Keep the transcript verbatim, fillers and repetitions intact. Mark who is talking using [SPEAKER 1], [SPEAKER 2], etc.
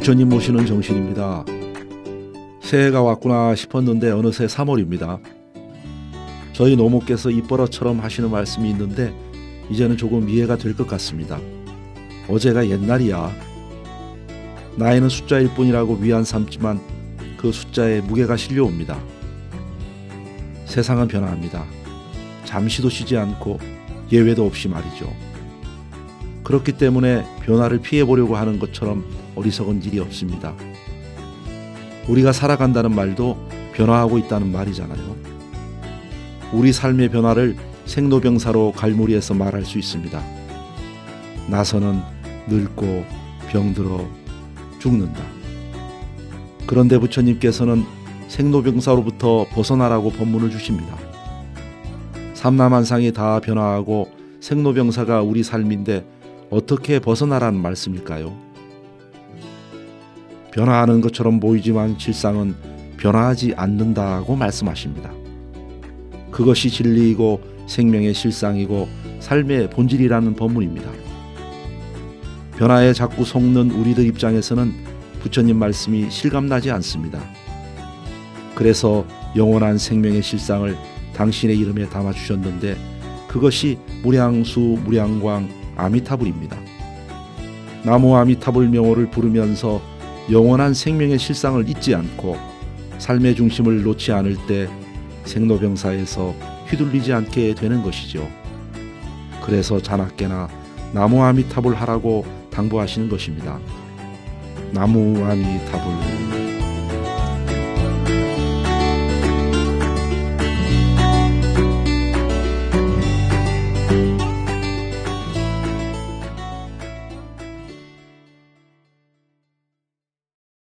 [SPEAKER 1] 부처님 모시는 정신입니다. 새해가 왔구나 싶었는데 어느새 삼월입니다. 저희 노모께서 입버릇처럼 하시는 말씀이 있는데 이제는 조금 이해가 될 것 같습니다. 어제가 옛날이야. 나이는 숫자일 뿐이라고 위안 삼지만 그 숫자에 무게가 실려옵니다. 세상은 변화합니다. 잠시도 쉬지 않고 예외도 없이 말이죠. 그렇기 때문에 변화를 피해보려고 하는 것처럼 어리석은 일이 없습니다. 우리가 살아간다는 말도 변화하고 있다는 말이잖아요. 우리 삶의 변화를 생로병사로 갈무리해서 말할 수 있습니다. 나서는 늙고 병들어 죽는다. 그런데 부처님께서는 생로병사로부터 벗어나라고 법문을 주십니다. 삼라만상이 다 변화하고 생로병사가 우리 삶인데 어떻게 벗어나라는 말씀일까요? 변화하는 것처럼 보이지만 실상은 변화하지 않는다고 말씀하십니다. 그것이 진리이고 생명의 실상이고 삶의 본질이라는 법문입니다. 변화에 자꾸 속는 우리들 입장에서는 부처님 말씀이 실감나지 않습니다. 그래서 영원한 생명의 실상을 당신의 이름에 담아주셨는데 그것이 무량수 무량광 아미타불입니다. 나무 아미타불 명호를 부르면서 영원한 생명의 실상을 잊지 않고 삶의 중심을 놓지 않을 때 생로병사에서 휘둘리지 않게 되는 것이죠. 그래서 자나깨나 나무 아미타불 하라고 당부하시는 것입니다. 나무 아미타불.